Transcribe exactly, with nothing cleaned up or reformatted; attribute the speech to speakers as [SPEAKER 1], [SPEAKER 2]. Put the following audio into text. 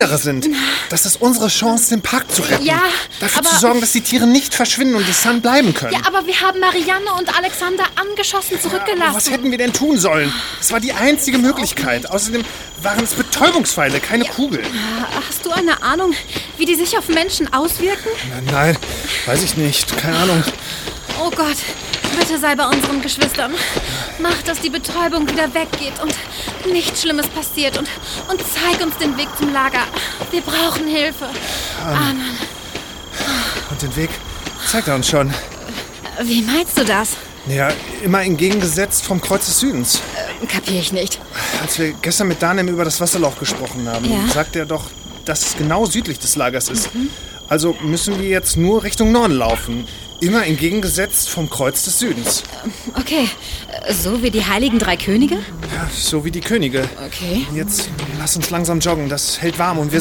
[SPEAKER 1] sind. Das ist unsere Chance, den Park zu retten.
[SPEAKER 2] Ja,
[SPEAKER 1] Dafür
[SPEAKER 2] aber...
[SPEAKER 1] zu sorgen, dass die Tiere nicht verschwinden und die Sun bleiben können.
[SPEAKER 2] Ja, aber wir haben Marianne und Alexander angeschossen zurückgelassen.
[SPEAKER 1] Aber was hätten wir denn tun sollen? Es war die einzige Möglichkeit. Außerdem waren es Betäubungspfeile, keine ja. Kugeln.
[SPEAKER 2] Hast du eine Ahnung, wie die sich auf Menschen auswirken?
[SPEAKER 1] Nein, nein, weiß ich nicht. Keine Ahnung.
[SPEAKER 2] Oh Gott, bitte sei bei unseren Geschwistern. Mach, dass die Betäubung wieder weggeht und nichts Schlimmes passiert. Und, und zeig uns den Weg zum Lager. Wir brauchen Hilfe.
[SPEAKER 1] Amen.
[SPEAKER 2] Amen.
[SPEAKER 1] Und den Weg zeigt er uns schon.
[SPEAKER 2] Wie meinst du das?
[SPEAKER 1] Ja, immer entgegengesetzt vom Kreuz des Südens.
[SPEAKER 2] Äh, kapier ich nicht.
[SPEAKER 1] Als wir gestern mit Danem über das Wasserloch gesprochen haben,
[SPEAKER 2] ja?
[SPEAKER 1] sagte er doch, dass es genau südlich des Lagers ist. Mhm. Also müssen wir jetzt nur Richtung Norden laufen. Immer entgegengesetzt vom Kreuz des Südens.
[SPEAKER 2] Okay, so wie die Heiligen Drei Könige?
[SPEAKER 1] Ja, so wie die Könige.
[SPEAKER 2] Okay.
[SPEAKER 1] Jetzt lass uns langsam joggen, das hält warm und wir